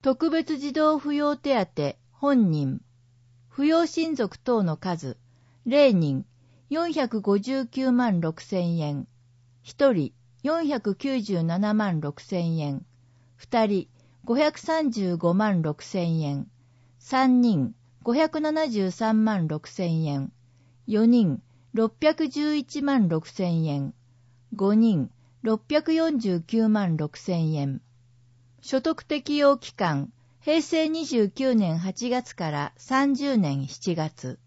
特別児童扶養手当本人、扶養親族等の数、0人、459万6千円。1人、497万6千円。2人、535万6千円。3人、573万6千円。4人、611万6千円。5人、649万6千円。所得適用期間、平成29年8月から30年7月。